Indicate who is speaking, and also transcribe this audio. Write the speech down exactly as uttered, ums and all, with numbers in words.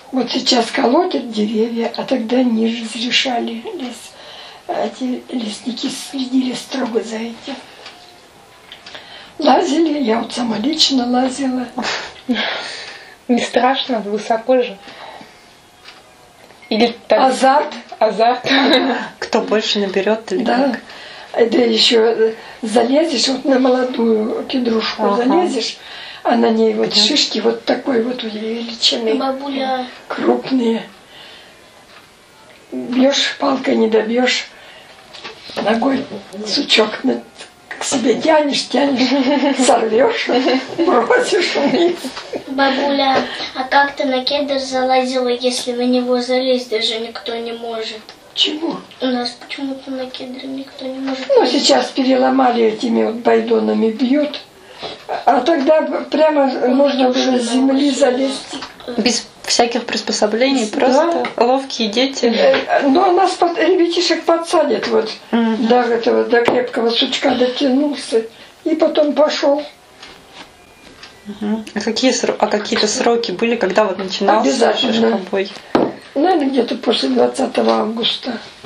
Speaker 1: Вот сейчас колотят деревья, а тогда не разрешали лес. Эти лесники следили строго за этим. Лазили, я вот сама лично лазила.
Speaker 2: Не страшно, высоко же. Или так...
Speaker 1: Азарт.
Speaker 2: Азарт.
Speaker 3: Кто больше наберет или
Speaker 1: да.
Speaker 3: как?
Speaker 1: Это еще залезешь, вот на молодую кедрушку ага. залезешь, а на ней вот ага. шишки вот такой вот величины.
Speaker 4: Бабуля.
Speaker 1: Крупные. Бьешь, палкой не добьешь, ногой сучок к себе тянешь, тянешь, сорвешь, бросишь вниз.
Speaker 4: Бабуля, а как ты на кедр залазила, если на него залезть даже никто не может?
Speaker 1: Чего?
Speaker 4: У нас почему-то на кедр никто не может.
Speaker 1: Ну, сейчас переломали этими вот байдонами, бьют. А тогда прямо Он можно было с земли залезть.
Speaker 3: Без всяких приспособлений, просто да. ловкие дети.
Speaker 1: Ну, нас под, ребятишек подсадят вот угу. до этого, до крепкого сучка дотянулся и потом пошел.
Speaker 3: Угу. А какие а какие-то сроки были, когда вот начинался шишкобой?
Speaker 1: Наверное, где-то после двадцатого августа.